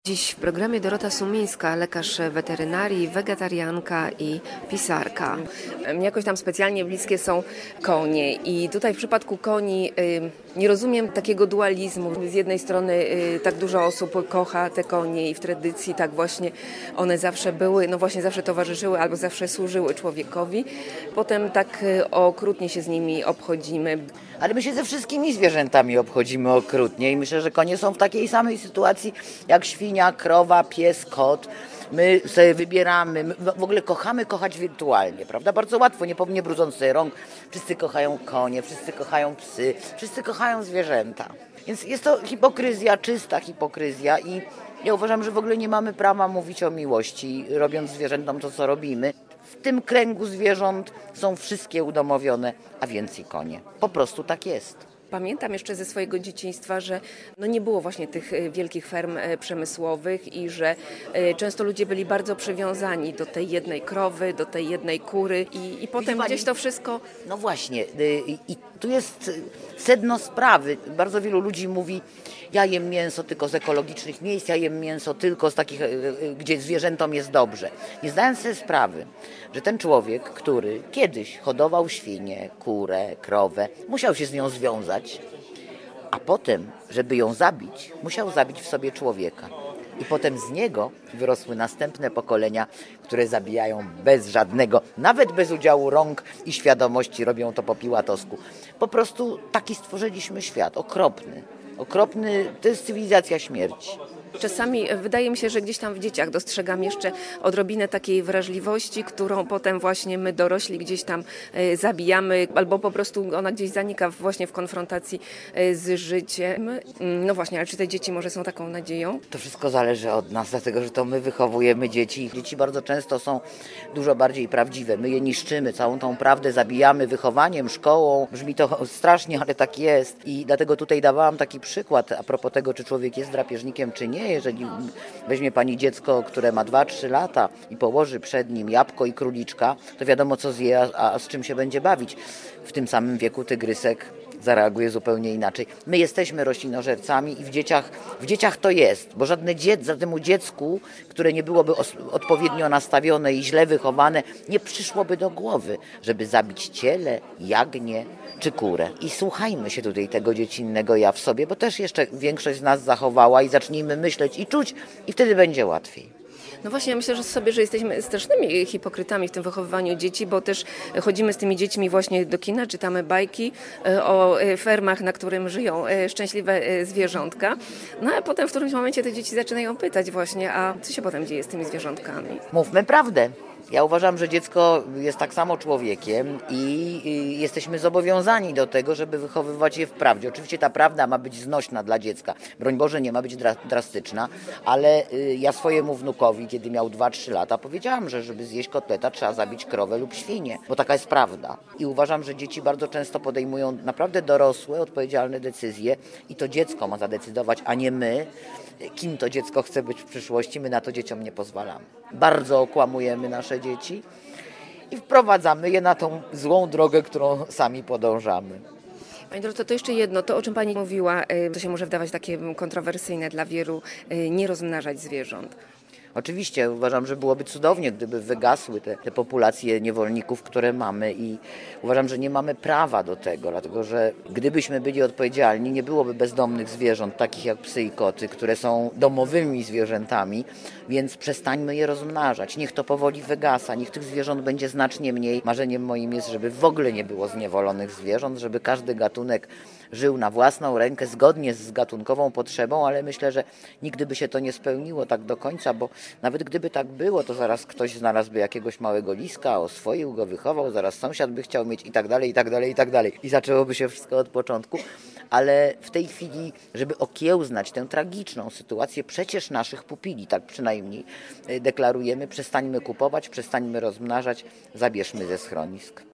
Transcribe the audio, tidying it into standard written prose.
Dziś w programie Dorota Sumińska, lekarz weterynarii, wegetarianka i pisarka. Mnie jakoś tam specjalnie bliskie są konie i tutaj w przypadku koni nie rozumiem takiego dualizmu. Z jednej strony tak dużo osób kocha te konie i w tradycji tak właśnie one zawsze były, no właśnie zawsze towarzyszyły albo zawsze służyły człowiekowi. Potem tak okrutnie się z nimi obchodzimy. Ale my się ze wszystkimi zwierzętami obchodzimy okrutnie i myślę, że konie są w takiej samej sytuacji jak świnia, krowa, pies, kot. My sobie wybieramy, my w ogóle kochamy kochać wirtualnie, prawda? Bardzo łatwo, nie brudząc sobie rąk. Wszyscy kochają konie, wszyscy kochają psy, wszyscy kochają zwierzęta. Więc jest to hipokryzja, czysta hipokryzja i ja uważam, że w ogóle nie mamy prawa mówić o miłości, robiąc zwierzętom to, co robimy. W tym kręgu zwierząt są wszystkie udomowione, a więc i konie. Po prostu tak jest. Pamiętam jeszcze ze swojego dzieciństwa, że nie było właśnie tych wielkich ferm przemysłowych i że często ludzie byli bardzo przywiązani do tej jednej krowy, do tej jednej kury i potem gdzieś to wszystko... No właśnie i tu jest sedno sprawy. Bardzo wielu ludzi mówi, ja jem mięso tylko z ekologicznych miejsc, ja jem mięso tylko z takich, gdzie zwierzętom jest dobrze. Nie zdając sobie sprawy, że ten człowiek, który kiedyś hodował świnię, kurę, krowę, musiał się z nią związać, a potem, żeby ją zabić, musiał zabić w sobie człowieka. I potem z niego wyrosły następne pokolenia, które zabijają bez żadnego, nawet bez udziału rąk i świadomości, robią to po piłatowsku. Po prostu taki stworzyliśmy świat, okropny. Okropny, to jest cywilizacja śmierci. Czasami wydaje mi się, że gdzieś tam w dzieciach dostrzegam jeszcze odrobinę takiej wrażliwości, którą potem właśnie my dorośli gdzieś tam zabijamy, albo po prostu ona gdzieś zanika właśnie w konfrontacji z życiem. No właśnie, ale czy te dzieci może są taką nadzieją? To wszystko zależy od nas, dlatego że to my wychowujemy dzieci. Dzieci bardzo często są dużo bardziej prawdziwe. My je niszczymy, całą tą prawdę zabijamy wychowaniem, szkołą. Brzmi to strasznie, ale tak jest. I dlatego tutaj dawałam taki przykład a propos tego, czy człowiek jest drapieżnikiem, czy nie. Jeżeli weźmie pani dziecko, które ma 2-3 lata i położy przed nim jabłko i króliczka, to wiadomo co zje, a z czym się będzie bawić. W tym samym wieku tygrysek zareaguje zupełnie inaczej. My jesteśmy roślinożercami i w dzieciach to jest, bo żadnemu dziecku, które nie byłoby odpowiednio nastawione i źle wychowane, nie przyszłoby do głowy, żeby zabić cielę, jagnię czy kurę. I słuchajmy się tutaj tego dziecinnego ja w sobie, bo też jeszcze większość z nas zachowała i zacznijmy myśleć i czuć i wtedy będzie łatwiej. No właśnie, ja myślę, że jesteśmy strasznymi hipokrytami w tym wychowywaniu dzieci, bo też chodzimy z tymi dziećmi właśnie do kina, czytamy bajki o fermach, na którym żyją szczęśliwe zwierzątka. No a potem w którymś momencie te dzieci zaczynają pytać właśnie, a co się potem dzieje z tymi zwierzątkami? Mówmy prawdę. Ja uważam, że dziecko jest tak samo człowiekiem i jesteśmy zobowiązani do tego, żeby wychowywać je w prawdzie. Oczywiście ta prawda ma być znośna dla dziecka. Broń Boże, nie ma być drastyczna, ale ja swojemu wnukowi, kiedy miał 2-3 lata, powiedziałam, że żeby zjeść kotleta, trzeba zabić krowę lub świnię, bo taka jest prawda. I uważam, że dzieci bardzo często podejmują naprawdę dorosłe, odpowiedzialne decyzje i to dziecko ma zadecydować, a nie my, kim to dziecko chce być w przyszłości. My na to dzieciom nie pozwalamy. Bardzo okłamujemy nasze dzieci i wprowadzamy je na tą złą drogę, którą sami podążamy. Pani Doroto, to jeszcze jedno, to o czym Pani mówiła, to się może wydawać takie kontrowersyjne dla wielu, nie rozmnażać zwierząt. Oczywiście uważam, że byłoby cudownie, gdyby wygasły te populacje niewolników, które mamy i uważam, że nie mamy prawa do tego, dlatego że gdybyśmy byli odpowiedzialni, nie byłoby bezdomnych zwierząt, takich jak psy i koty, które są domowymi zwierzętami, więc przestańmy je rozmnażać. Niech to powoli wygasa, niech tych zwierząt będzie znacznie mniej. Marzeniem moim jest, żeby w ogóle nie było zniewolonych zwierząt, żeby każdy gatunek żył na własną rękę, zgodnie z gatunkową potrzebą, ale myślę, że nigdy by się to nie spełniło tak do końca, bo nawet gdyby tak było, to zaraz ktoś znalazłby jakiegoś małego liska, oswoił go, wychował, zaraz sąsiad by chciał mieć i tak dalej, i tak dalej, i tak dalej. I zaczęłoby się wszystko od początku. Ale w tej chwili, żeby okiełznać tę tragiczną sytuację przecież naszych pupili, tak przynajmniej deklarujemy, przestańmy kupować, przestańmy rozmnażać, zabierzmy ze schronisk.